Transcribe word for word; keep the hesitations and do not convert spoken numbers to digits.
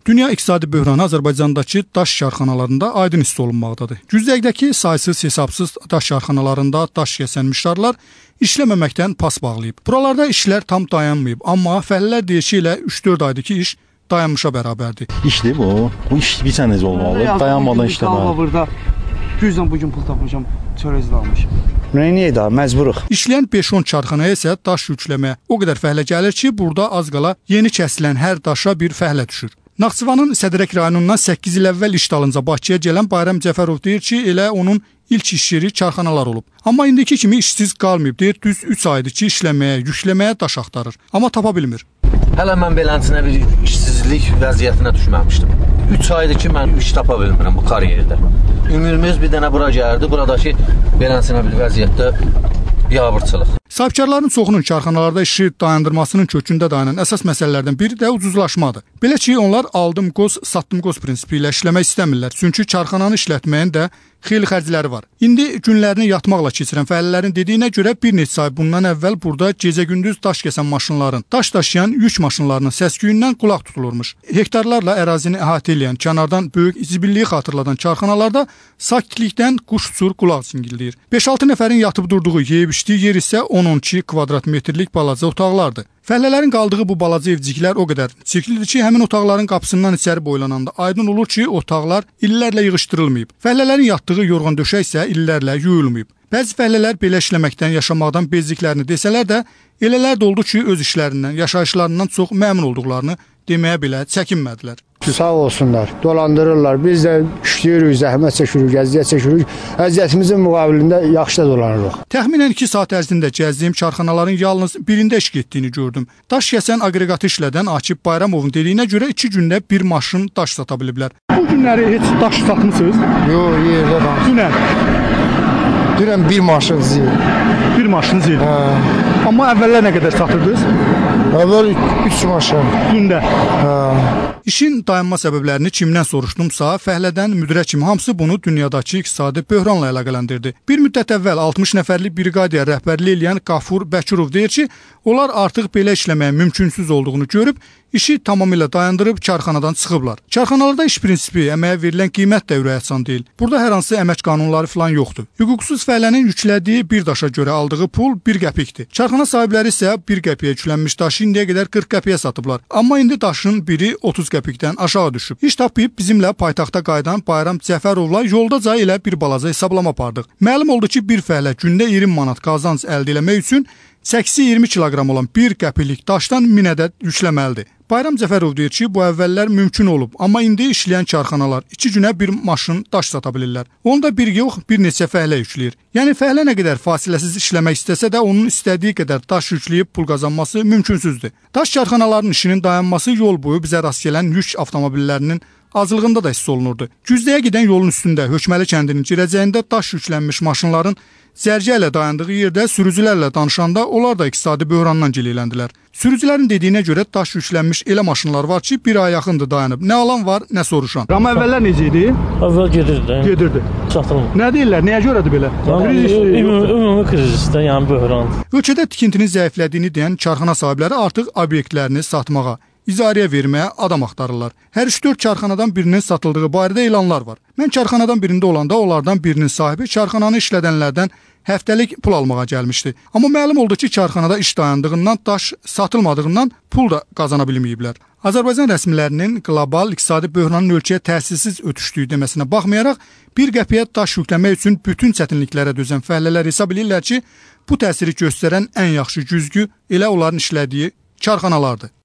Dünya iqtisadi böhranı Azərbaycandakı daş karxanalarında aydın hiss olunmaqdadır. Güzdəqdəki saysız hesabsız daş karxanalarında daş kəsən müştərilər işləməməkdən pas bağlayıb. Buralarda işlər tam dayanmayıb, amma fəhlələr deyir ki, ilə üç dörd aydır ki, iş dayanmışa bərabərdir. İşdir bu. Bu iş bir sənəz olmalı. Dayanmadan işləməli. Burada güclə bugün pul tapmışam, çörəklə almışam. Niyə də məcburuq. İşləyən beş on karxanaya isə daş yükləməyə o qədər fəhlə gəlir ki, burada az qala yeni kəsilən hər daşa bir fəhlə düşür. Naxçıvanın Sədrək rayonundan səkkiz il əvvəl iş dalınca Bakıya gələn Bayram Cəfərov deyir ki, elə onun ilk iş yeri karxanalar olub. Amma indiki kimi işsiz qalmayıb, deyir, düz üç aydır ki, işləməyə, yükləməyə daş axtarır. Amma tapa bilmir. Hələ mən beləsinə bir işsizlik vəziyyətinə düşməmişdim. üç aydır ki, mən iş tapa bilmirəm bu karyerdə. Ümumimiz bir dənə bura gəldi, buradakı beləsinə bir vəziyyətdə biabırçılıq. Sahibkarların çoxunun karxanalarda işi dayandırmasının kökündə dayanan əsas məsələlərdən biri də ucuzlaşmadır. Belə ki, onlar aldım qoz, satdım qoz prinsipi ilə işləmək istəmirlər. Çünki karxananı işlətməyin də xeyli xərcləri var. İndi günlərini yatmaqla keçirən fəhlələrin dediyinə görə bir neçə ay bundan əvvəl burada gecə-gündüz daş kəsən maşınların, daş daşıyan yük maşınlarının səs-küyündən qulaq tutulurmuş. Hektarlarla ərazini əhatə edən, kənardan böyük zibilliyi xatırladan karxanalarda sakitlikdən quş uçur, qulaq cingildəyir. beş altı nəfərin yatıb durduğu, yeyib içdiyi yer isə on on iki kvadrat metrlik balaca otaqlardır. Fəhlələrin qaldığı bu balaca evciklər o qədər çirklidir ki, həmin otaqların qapısından içəri boylananda aydın olur ki, otaqlar illərlə yığışdırılmayıb. Fəhlələrin yatdığı yorğan döşək isə illərlə yuyulmayıb. Bəzi fəhlələr belə işləməkdən, yaşamaqdan bezdiklərini desələr də, elələr də oldu ki, öz işlərindən, yaşayışlarından çox məmnun olduqlarını deməyə belə çəkinmədilər. Sağ olsunlar, dolandırırlar. Biz də işləyirik, zəhmət çəkirik, əziyyət çəkirik. Əziyyətimizin müqabilində yaxşı da dolanırıq. Təxminən iki saat ərzində gəzdiyim karxanaların yalnız birində iş getdiyini gördüm. Daş kəsən aqreqatı işlədən Akif Bayramovun dediyinə görə iki gündə bir maşın daş sata biliblər. Bu günləri heç daş satmısınız? Yox, yerdə daş. Dünən? Dünən bir maşın zil. Bir maşın zil? Hə. Amma əvvəllər nə qədər satırdınız? Əvvəl üç maşın. Gündə? Hə. İşin dayanma səbəblərini kimdən soruşdumsa, fəhlədən müdirə kimi hamısı bunu dünyadakı iqtisadi böhranla əlaqələndirdi. Bir müddət əvvəl altmış nəfərlik briqadiya rəhbərlik eləyən Qafur Bəkirov deyir ki, onlar artıq belə işləməyə mümkünsüz olduğunu görüb, işi tamamilə dayandırıb karxanadan çıxıblar. Karxanalarda iş prinsipi, əməyə verilən qiymət də ürəkaçan deyil. Burada hər hansı əmək qanunları falan yoxdur. Hüquqsuz fəhlənin yüklədiyi bir daşa görə aldığı pul bir qəpikdir. Karxana sahibləri isə bir qəpiyə yüklənmiş daşı indiyə qədər qırx qəpiyə satıblar. Amma indi daşın biri otuz qəpikdən aşağı düşüb. İş tapıb bizimlə paytaxta qayıdan Bayram Cəfərovla yoldaca elə bir balaca hesablama apardıq. Məlum oldu ki, bir fəhlə gündə iyirmi manat qazanc əldə etmək üçün çəkisi iyirmi kiloqram olan bir qəpiklik daşdan min ədəd yükləməlidir. Bayram Cəfərov deyir ki, bu əvvəllər mümkün olub, amma indi işləyən karxanalar iki günə bir maşın daş sata bilirlər. Onu da bir yox, bir neçə fəhlə yükləyir. Yəni fəhlə nə qədər fasiləsiz işləmək istəsə də onun istədiyi qədər daş yükləyib pul qazanması mümkünsüzdür. Daş karxanalarının işinin dayanması yol boyu bizə rast gələn yük avtomobillərinin azlığında da hiss olunurdu. Güzdəyə gedən yolun üstündə Hökməli kəndinin girəcəyində daş yüklənmiş maşınların zərgə ilə dayandığı yerdə sürücülərlə danışanda onlar da iqtisadi böhrandan gilələndilər. Sürücülərin dediyinə görə daş yüklənmiş elə maşınlar var ki, bir ay yaxındır dayanıb. Nə alan var, nə soruşan. Amma əvvəllər necə idi? Əvvəl gedirdi. Gedirdi. Çatılmır. Nə deyirlər? Nəyə görədir belə? Ümumi krizisdə, yəni böhran. Ölkədə tikintinin zəiflədiyini deyən karxana sahibləri artıq obyektlərini satmağa, icarəyə verməyə adam axtarırlar. Hər üç dörd karxanadan birinin satıldığı barədə elanlar var. Mən karxanadan birində olanda onlardan birinin sahibi karxananı işlədənlərdən həftəlik pul almağa gəlmişdi. Amma məlum oldu ki, karxanada iş dayandığından, daş satılmadığından pul da qazana bilməyiblər. Azərbaycan rəsmilərinin qlobal iqtisadi böhranın ölkəyə təsirsiz ötüşdüyü deməsinə baxmayaraq, bir qəpiyə daş yükləmək üçün bütün çətinliklərə dözən fəhlələr hesab edirlər ki, bu təsiri göstərən ən yaxşı güzgü elə onların işlədiyi karxanalardır.